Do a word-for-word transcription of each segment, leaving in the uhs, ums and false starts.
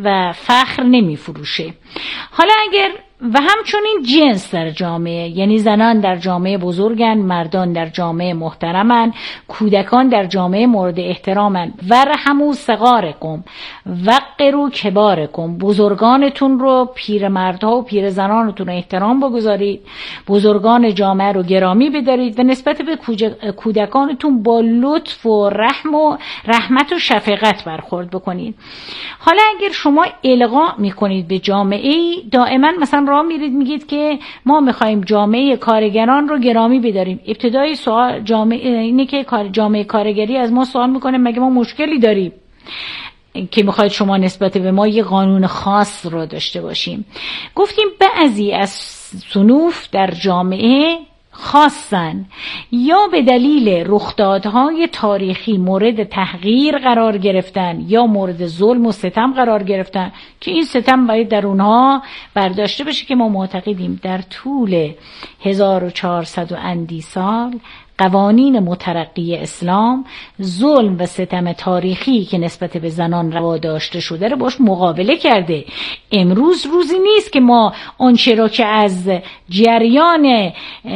و فخر نمی فروشه. حالا اگر و همچنین جنس در جامعه، یعنی زنان در جامعه بزرگن، مردان در جامعه محترمن، کودکان در جامعه مورد احترامن. ورحموا صغارکم وقروا کبارکم، بزرگانتون رو، پیرمردها و پیرزنانتون رو احترام بگذارید، بزرگان جامعه رو گرامی بدارید و نسبت به کودکانتون با لطف و رحم و رحمت و شفقت برخورد بکنید. حالا اگر شما القا میکنید به جامعه، دائما مثلا راه میرید میگید که ما میخوایم جامعه کارگران رو گرامی بداریم، ابتدای سوال جامعه اینه که جامعه کارگری از ما سوال میکنه مگه ما مشکلی داریم که میخواید شما نسبت به ما یه قانون خاص رو داشته باشیم؟ گفتیم بعضی از صنوف در جامعه خاصن یا به دلیل رخدادهای تاریخی مورد تحقیر قرار گرفتن یا مورد ظلم و ستم قرار گرفتن که این ستم باید در اونها برداشته بشه که ما معتقدیم در طول هزار و چهارصد و اندی سال قوانین مترقی اسلام ظلم و ستم تاریخی که نسبت به زنان روا داشته شده رو باش مقابله کرده. امروز روزی نیست که ما آنچه را که از جریان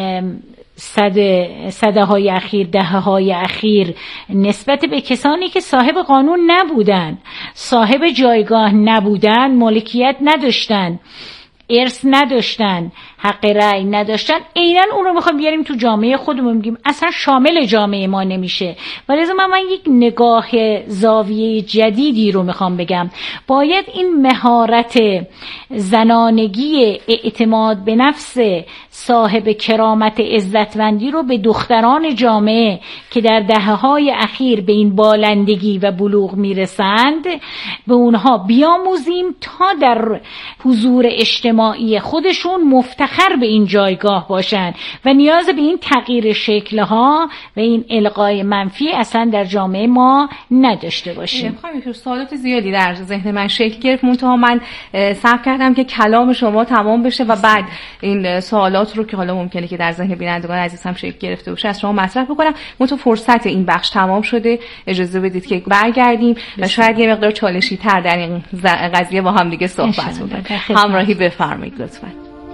صده صده های اخیر، دهه های اخیر نسبت به کسانی که صاحب قانون نبودن، صاحب جایگاه نبودن، مالکیت نداشتن، ارث نداشتن، حق رأی نداشتن، عیناً اون رو میخوایم بیاریم تو جامعه خودمون، میگیم اصلا شامل جامعه ما نمیشه. ولی من, من یک نگاه زاویه جدیدی رو میخوام بگم. باید این مهارت زنانگی، اعتماد به نفس، صاحب کرامت، عزتمندی رو به دختران جامعه که در دهه‌های اخیر به این بالندگی و بلوغ میرسند به اونها بیاموزیم تا در حضور اجتماعی خودشون مفتخر به این جایگاه باشن و نیاز به این تغییر شکلها و این القای منفی اصلا در جامعه ما نداشته باشیم. خیلی سوالات زیادی در ذهن من شکل گرفت، منتها من صبر کردم که کلام شما تمام بشه و بعد این سوالات رو که حالا ممکنه که در ذهن بینندگان عزیز هم شکل گرفته باشه از شما مطرح بکنم. منتها فرصت این بخش تمام شده، اجازه بدید که برگردیم و شاید یه مقدار چالشی تر در این قضیه با هم دیگه صحبت کنیم. همراهی بفرمایید لطفاً.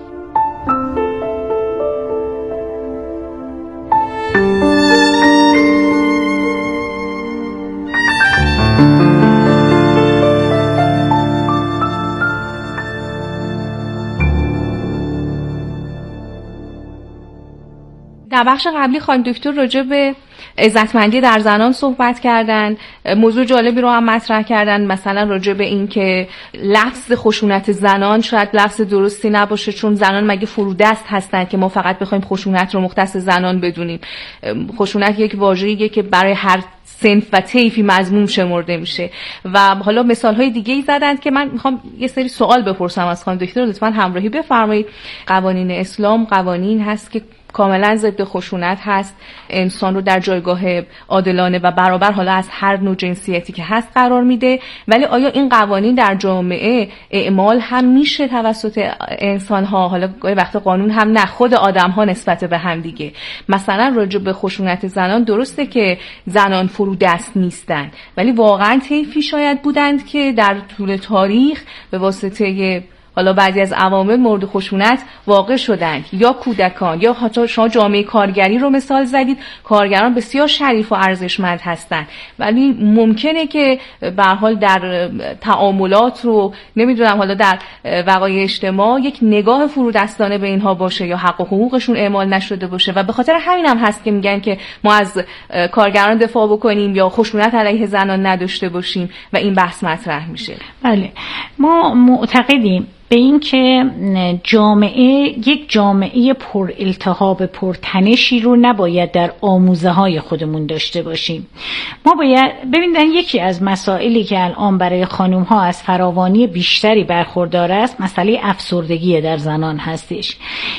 در بخش قبلی خانم دکتر راجع به عزتمندی در زنان صحبت کردن، موضوع جالبی رو هم مطرح کردن، مثلا راجع به این که لفظ خشونت زنان شاید لفظ درستی نباشه چون زنان مگه فرودست هستن که ما فقط بخوایم خشونت رو مختص زنان بدونیم. خشونت یک واژه‌ایه که برای هر صنف و طیفی مضمون شمرده میشه و حالا مثال‌های دیگه‌ای زدند که من میخوام یه سری سوال بپرسم از خانم دکتر، لطفاً همراهی بفرمایید. قوانین اسلام قوانین هست که کاملا ضد خشونت هست، انسان رو در جایگاه عادلانه و برابر حالا از هر نوع جنسیتی که هست قرار میده، ولی آیا این قوانین در جامعه اعمال هم میشه توسط انسان ها؟ حالا گاهی وقتا قانون هم نه، خود آدم ها نسبت به هم دیگه. مثلا راجع به خشونت زنان درسته که زنان فرودست نیستن، ولی واقعا طیفی شاید بودند که در طول تاریخ به واسطه حالا بعضی از عوامل مورد خشونت واقع شدند، یا کودکان یا حتی شما جامعه کارگری رو مثال زدید. کارگران بسیار شریف و ارزشمند هستند، ولی ممکنه که به هر حال در تعاملات رو نمیدونم حالا در وقایع اجتماع یک نگاه فرودستانه به اینها باشه یا حق و حقوقشون اعمال نشده باشه و به خاطر همین هم هست که میگن که ما از کارگران دفاع بکنیم یا خشونت علیه زنان نداشته باشیم و این بحث مطرح میشه. بله، ما معتقدیم به این که جامعه یک جامعه پر التهاب، پر تنشی رو نباید در آموزه های خودمون داشته باشیم. ما باید ببینید یکی از مسائلی که الان برای خانم ها از فراوانی بیشتری برخوردار است مسئله افسردگی در زنان هستش.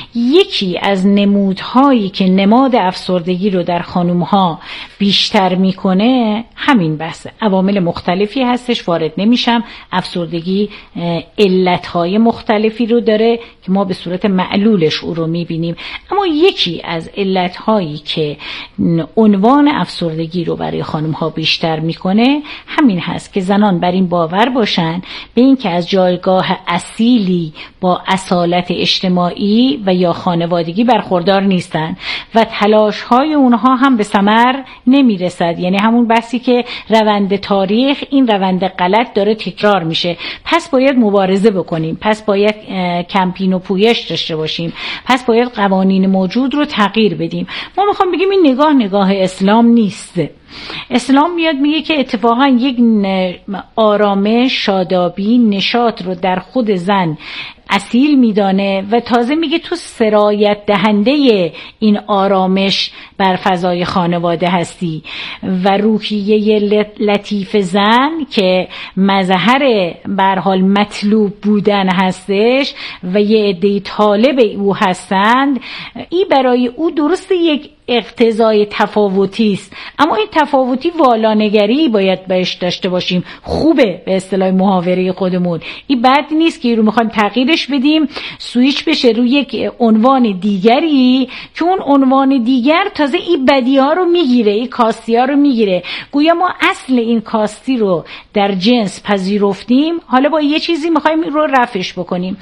یکی از نمودهایی که نماد افسردگی رو در خانم ها بیشتر میکنه همین بحثه. عوامل مختلفی هستش، وارد نمیشم. افسردگی علتهای مختلفی رو داره که ما به صورت معلولش او رو میبینیم. اما یکی از علتهایی که عنوان افسردگی رو برای خانم ها بیشتر میکنه همین هست که زنان بر این باور باشن به این که از جایگاه اصیلی با اصالت اجتماعی و یا خانوادگی برخوردار نیستن و تلاش های اونها هم به ثمر نمیرسد. یعنی همون بحثی که روند تاریخ این روند غلط داره تکرار میشه، پس باید مبارزه بکنیم، پس باید کمپین و پویش داشته باشیم، پس باید قوانین موجود رو تغییر بدیم. ما میخوام بگیم این نگاه نگاه اسلام نیست. اسلام میاد میگه که اتفاقا یک آرامش، شادابی، نشاط رو در خود زن اصیل میدانه و تازه میگه تو سرایت دهنده این آرامش بر فضای خانواده هستی و روحیه لطیف زن که مظهر به هر حال مطلوب بودن هستش و یه عده طالب او هستند، این برای او درست یک اقتضای تفاوتی است، اما این تفاوتی والانگری باید بهش داشته باشیم. خوبه به اصطلاح محاوره خودمون، این بد نیست که رو میخوایم تغییرش بدیم سویچ بشه روی یک عنوان دیگری که اون عنوان دیگر تازه این بدی ها رو میگیره، این کاستی ها رو میگیره. گویا ما اصل این کاستی رو در جنس پذیرفتیم، حالا با یه چیزی میخوایم رو رفعش بکنیم.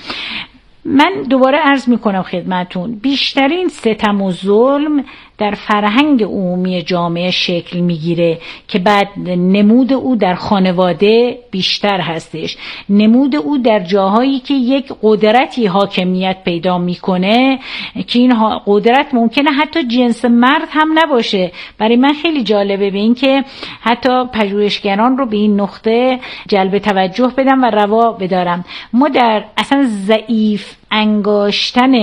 من دوباره عرض میکنم خدمتون، بیشترین ستم و ظلم در فرهنگ عمومی جامعه شکل میگیره که بعد نمود او در خانواده بیشتر هستش، نمود او در جاهایی که یک قدرتی حاکمیت پیدا میکنه که این قدرت ممکنه حتی جنس مرد هم نباشه. برای من خیلی جالبه به این که حتی پژوهشگران رو به این نقطه جلب توجه بدم و روا بدارم. ما در اصلا ضعیف انگاشتن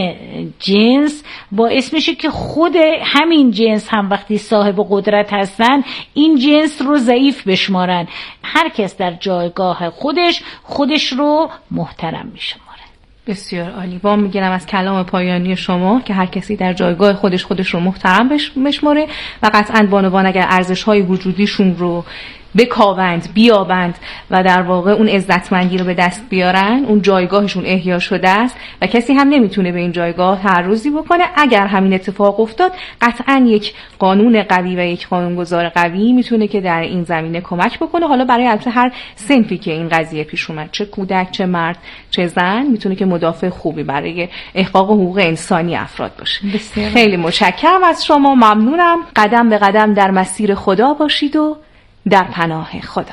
جنس باعث میشه که خود همین جنس هم وقتی صاحب قدرت هستن این جنس رو ضعیف بشمارن. هر کس در جایگاه خودش خودش رو محترم میشماره. بسیار عالی. وام میگیرم از کلام پایانی شما که هر کسی در جایگاه خودش خودش رو محترم بشماره و قطعاً بانوان اگر ارزش‌های وجودیشون رو بکاوند، بیابند و در واقع اون عزتمندی رو به دست بیارن، اون جایگاهشون احیا شده است و کسی هم نمیتونه به این جایگاه تعرضی بکنه. اگر همین اتفاق افتاد قطعاً یک قانون قوی و یک قانونگذار قوی میتونه که در این زمینه کمک بکنه. حالا برای البته هر صنفی که این قضیه پیش اومد، چه کودک، چه مرد، چه زن، میتونه که مدافع خوبی برای احقاق حقوق انسانی افراد باشه. بسیار. خیلی متشکرم از شما، ممنونم. قدم به قدم در مسیر خدا باشید و در پناه خدا.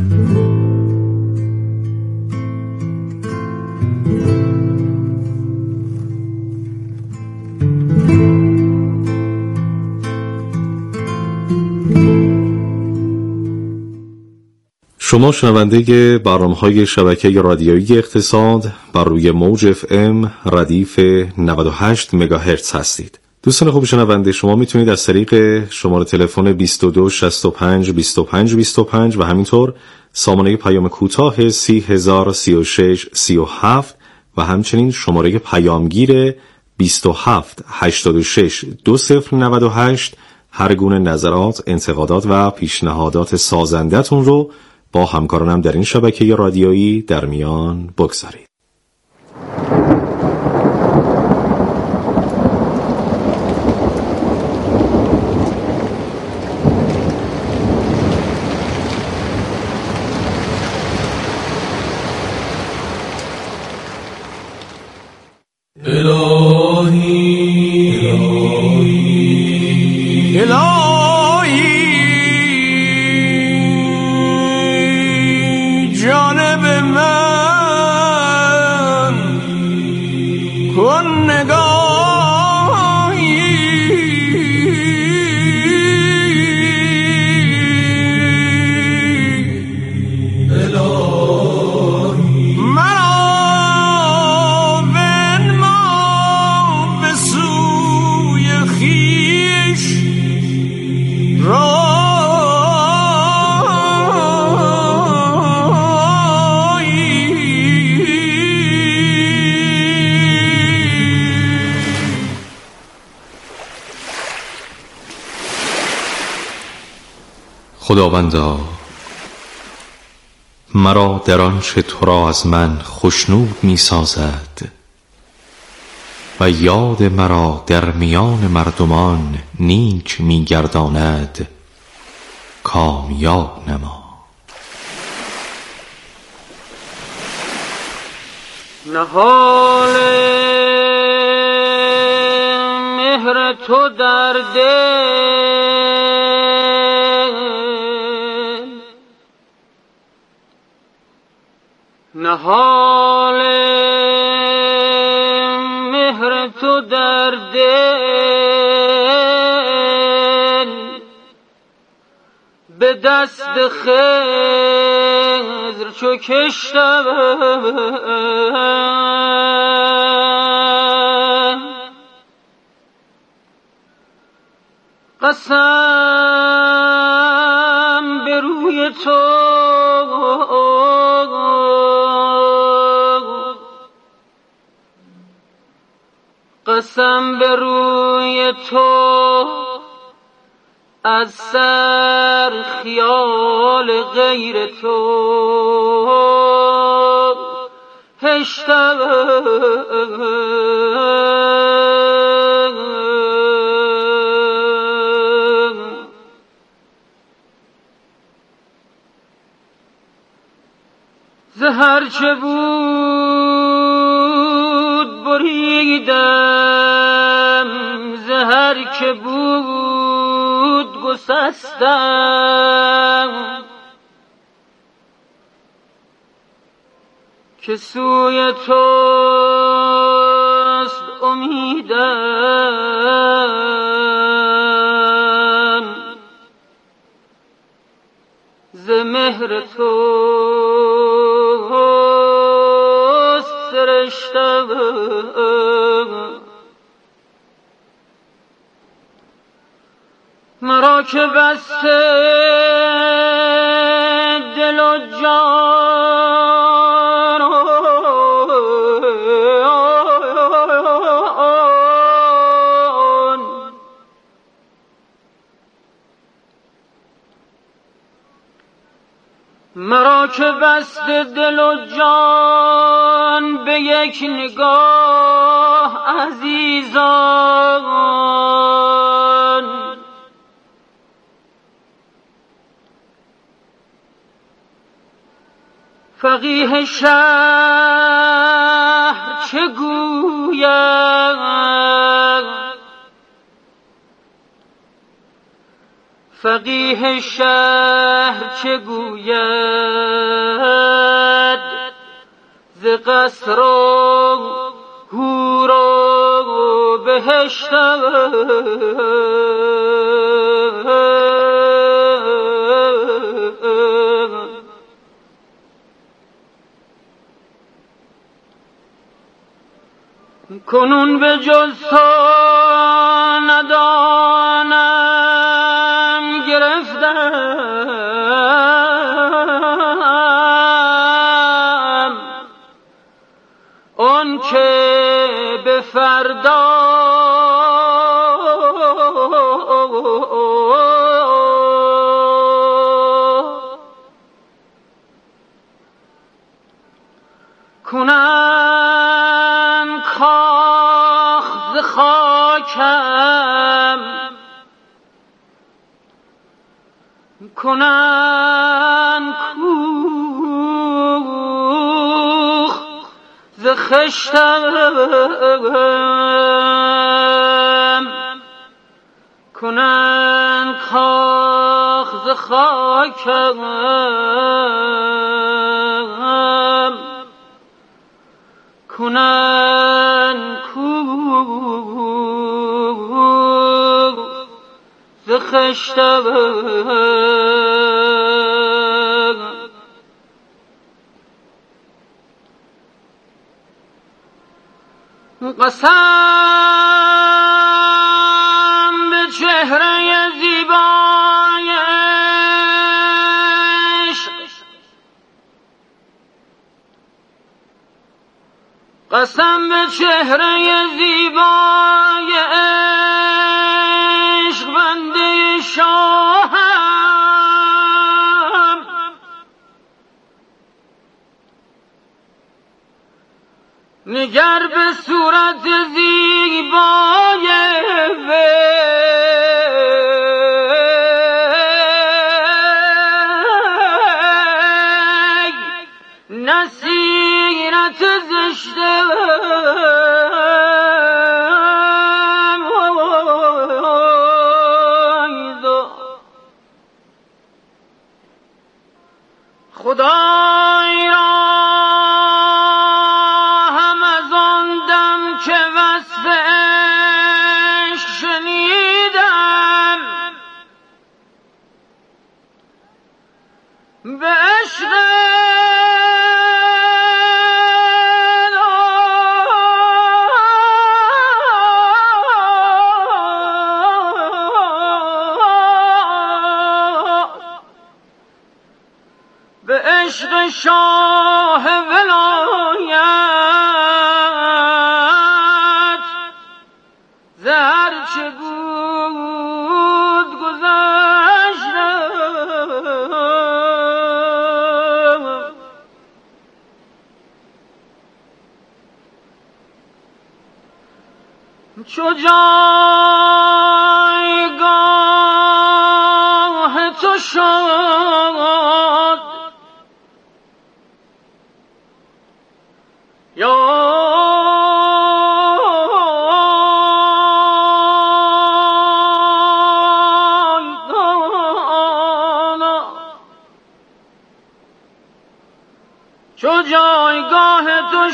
شما شنونده برنامه‌های شبکه رادیویی اقتصاد بر روی موج اف ام ردیف نود و هشت مگاهرتز هستید. دوستان خوب شنونده، شما میتونید از طریق شماره تلفن بیست و دو شصت و پنج بیست و پنج بیست و پنج و همینطور سامانه پیام کوتاه سی هزار سی و شش سی و هفت و همچنین شماره پیامگیر بیست و هفت هشتاد و شش دو صفر نود و هشت هر گونه نظرات، انتقادات و پیشنهادات سازنده‌تون رو با همکارانم در این شبکه رادیویی در میان بگذارید. الهی الهی الهی جانب من کن نگاهی الهی مرا خداوندا مرا در آنچه تو را از من خوشنود می سازد و یاد مرا در میان مردمان نیک می گرداند کامیاب نما. نهال مهر تو در دل، نهال مهر تو در دل، به دست خضر چو کشتم قسم به روی تو، قسم به روی تو، از سر خیال غیر تو هشتم. ز هر چه بود بریدم، ز هر که بود گسستم، که سوی توست امیدم، ز مهر توست سرشتم. مرا که بسته دل و جان، مرا که بسته دل و جان به یک نگاه عزیزان، فقیه شهر چه گوید، فقیه شهر چه گوید، ز قصر و حور و بهشتم. کنون به جز تو ندانم گرفتم آن که به فردا کنم کاخ ز خاکم، کنم کوخ ز خشتم، کنم کاخ ز خاکم، کنن کوه ز خشتم. قسم به چهره زیبای عشق، قسم به چهره زیبای عشق، بنده شاهم نگر به صورت زیبای وی نصیرت زشته خدای را هم از آن دم که وصف عشق شنیدم به عشق به عشق شاه ولایت زهر چه بود گذشتم چو جایگاه تو شد یا چو جایگاه تو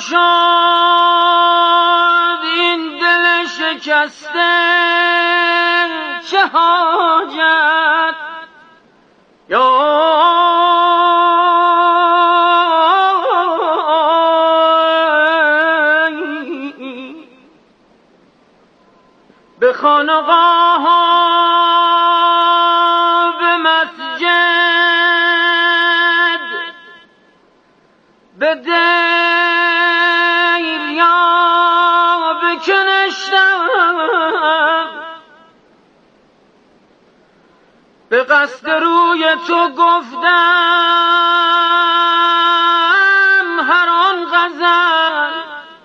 شد این دل شکسته چه حاجت یا به خانقاه ها به مسجد به دیر یا به کنشتم به قصد روی تو گفتم هر آن غزل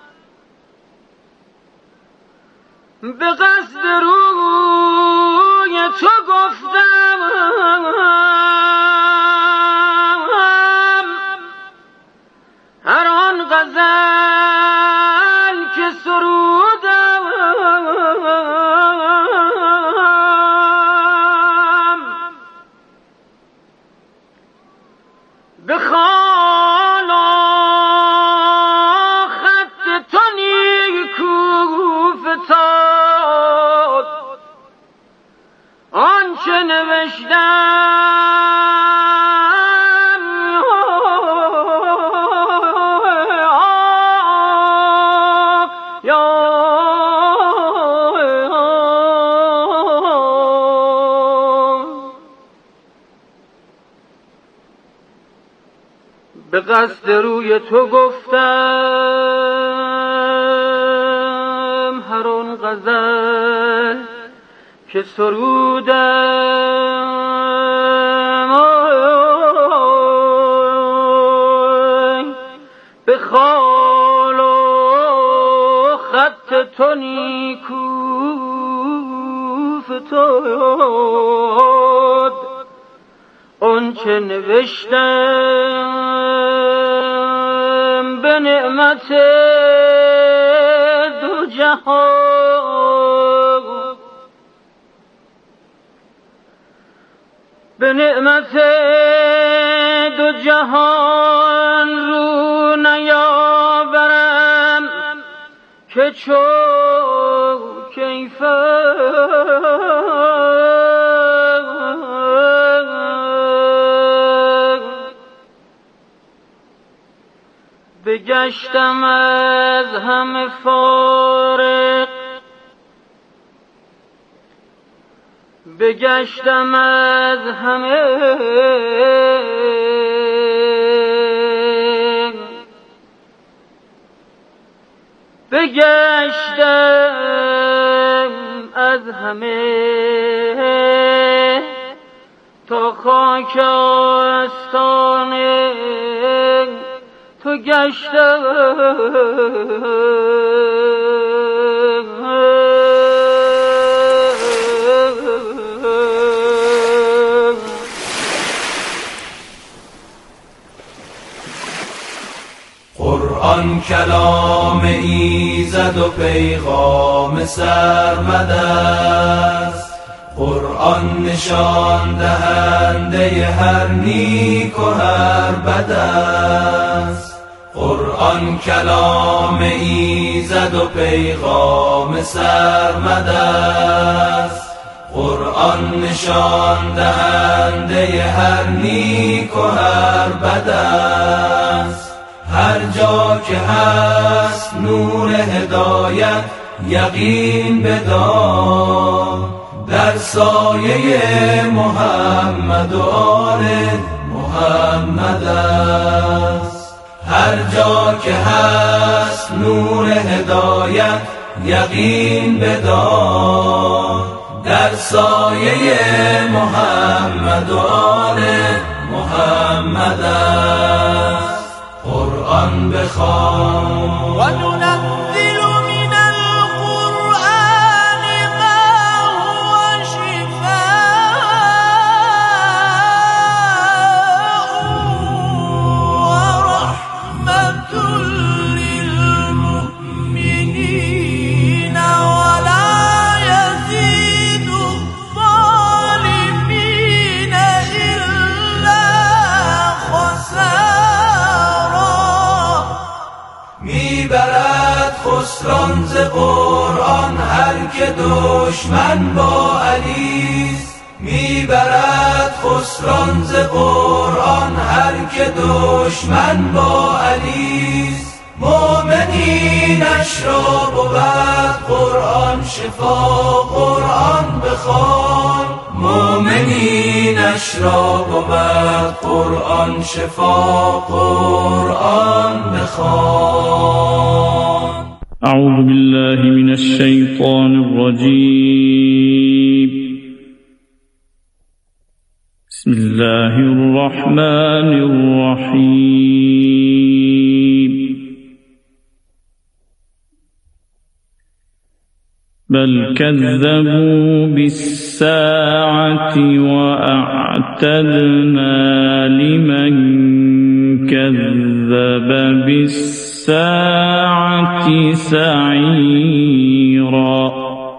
به قصد روی تو گفتم هر آن غزل که سرودم به خالا خط تو نیکو فتاد آنچه نوشتم به قصد روی تو گفتم هر آن غزل که سرودم به خال و خط تو نیکو فتاد آنچه نوشتم به نعمت دو جهان به نعمت دو جهان رو نیاورم که چون کیفر بگشتم از همه فارغ بگشتم از همه بگشتم از همه تا خاک آستانه تو گشتم قرآن کلام ایزد و پیغام سرمد است، قرآن نشان دهنده هر نیک و هر بد است. قرآن کلام ایزد و پیغام سرمد است، قرآن نشان دهنده هر نیک و هر بد است. هر جا که هست نور هدایت یقین بدار، در سایه محمد و آل محمد است. هر جا که هست نور هدایت یقین بدار، در سایه محمد و آل محمد است. قرآن بخوان و ننزل من القرآن ما هو شفاء و رحمة للمؤمنین ولا يزيد الظالمین إلا خسارا. میبرد خسران ز قرآن هر که دشمن با علیست، میبرد خسران ز قرآن هر که دشمن با علیست. مؤمنینش را بود قرآن شفا، قرآن بخوان. مؤمنینش را بود قرآن شفا، قرآن بخوان. اعوذ بالله من الشیطان الرجیم. بسم الله الرحمن الرحیم. بل كذبوا بالساعة وأعتدنا لمن كذب بالساعة سعيرا.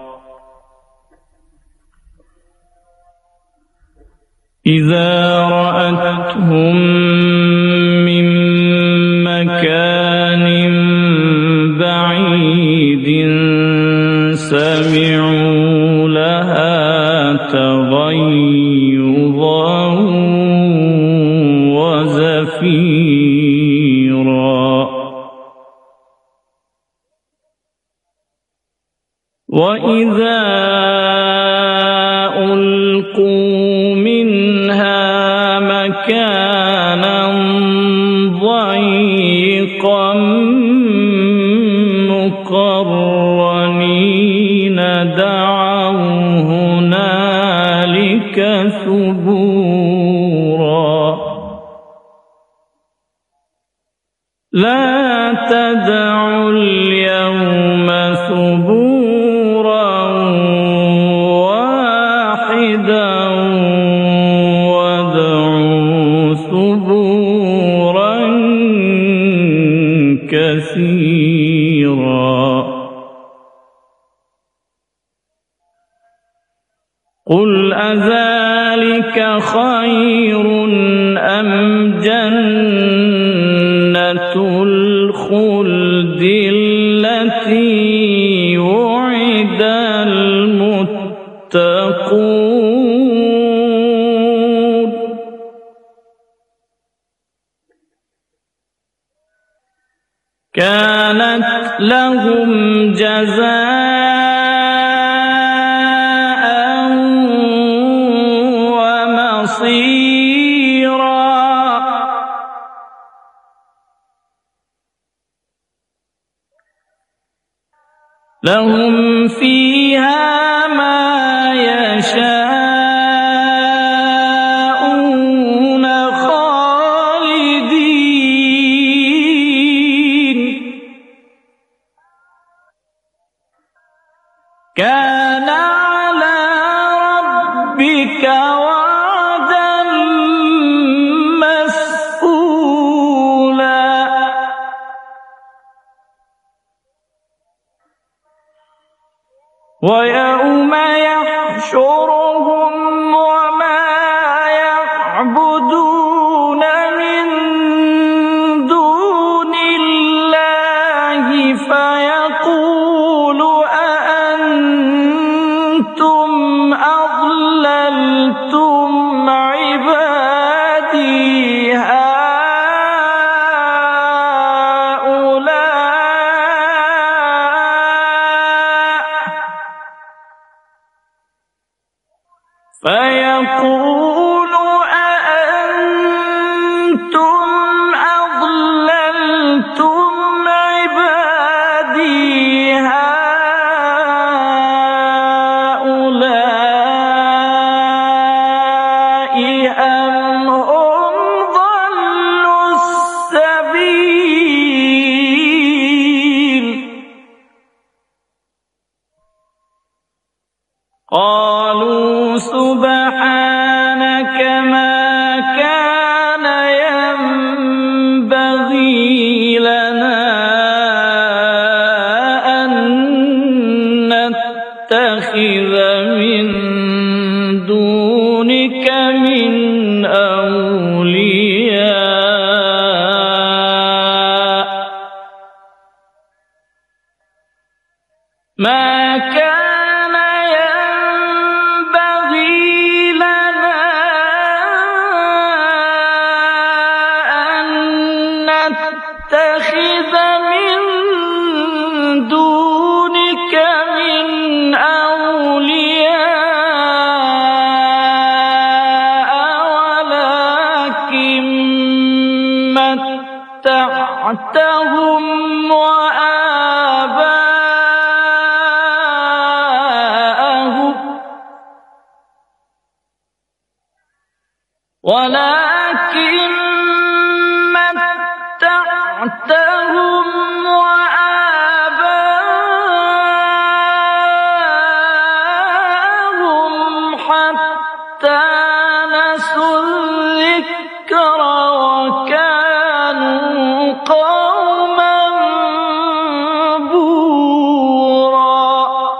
إذا رأتهم من مكان بعيد سمعوا لها تغيظا وزفيرا. وإذا ألقوا منها مكانا ضيقا مقرنين دعوا هنالك ثبورا. لا تدعوا اليوم ثبورا واحدا وادعوا ثبورا كثيرا. قل أذلك خير أم جنة الخلد التي وعد المتقون. كانت لهم جزاء ومصيرا. لهم فيها ما يشاءون خالدين كان على ربك وعدا مسئولا ويوم يحشرهم وما يعبدون من دون الله فيقول أأنتم أضللتم عبادي فيقول أأنتم أضللتم عبادي هؤلاء أم هم ضلوا السبيل قالوا سبحانك ما كان ينبغي لنا أن نتخذ من دونك من أولياء ما كان نتخذ من دونك من أولياء ولكن متعتهم وآباءهم ولكن متعتهم وآباءهم حتى نسوا الذكر وكانوا قوما بورا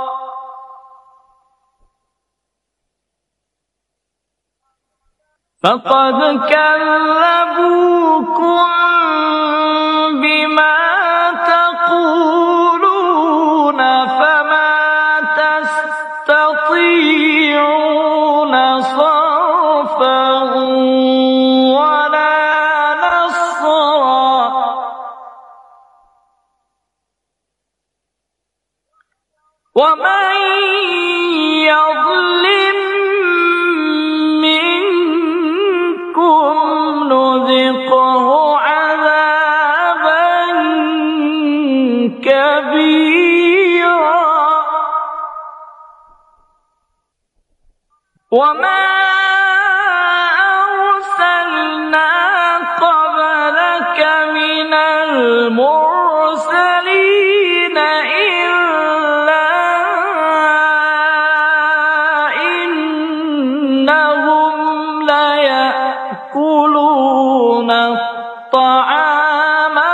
فقد كذبوكم بما تقولون فما تستطيعون صرفا ولا نصرا ومن يظلم منكم نذقه عذابا كبيرا وما أرسلنا قبلك من المرسلين إلا إنهم ليأكلون الطعام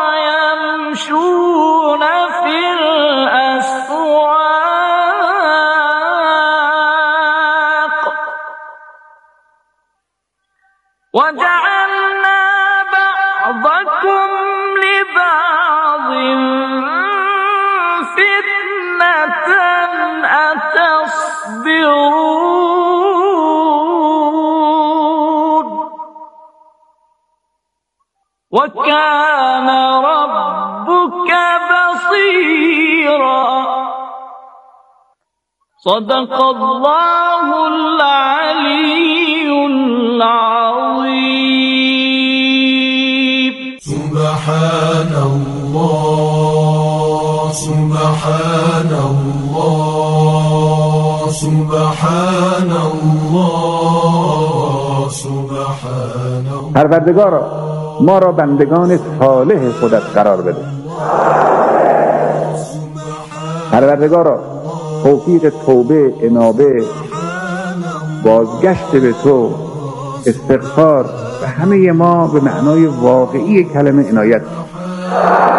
ويمشون في الأسواق وجعلنا بعضكم لبعض فتنة أتصبرون وكان ربك بصيرا صدق الله العلي العظيم سبحان الله سبحان الله سبحان الله سبحان الله پروردگارا ما را بندگان صالح خودت قرار بده. پروردگارا توفیق توبه، انابه، بازگشت به تو، استغفار و همه ما به معنای واقعی کلمه عنایت.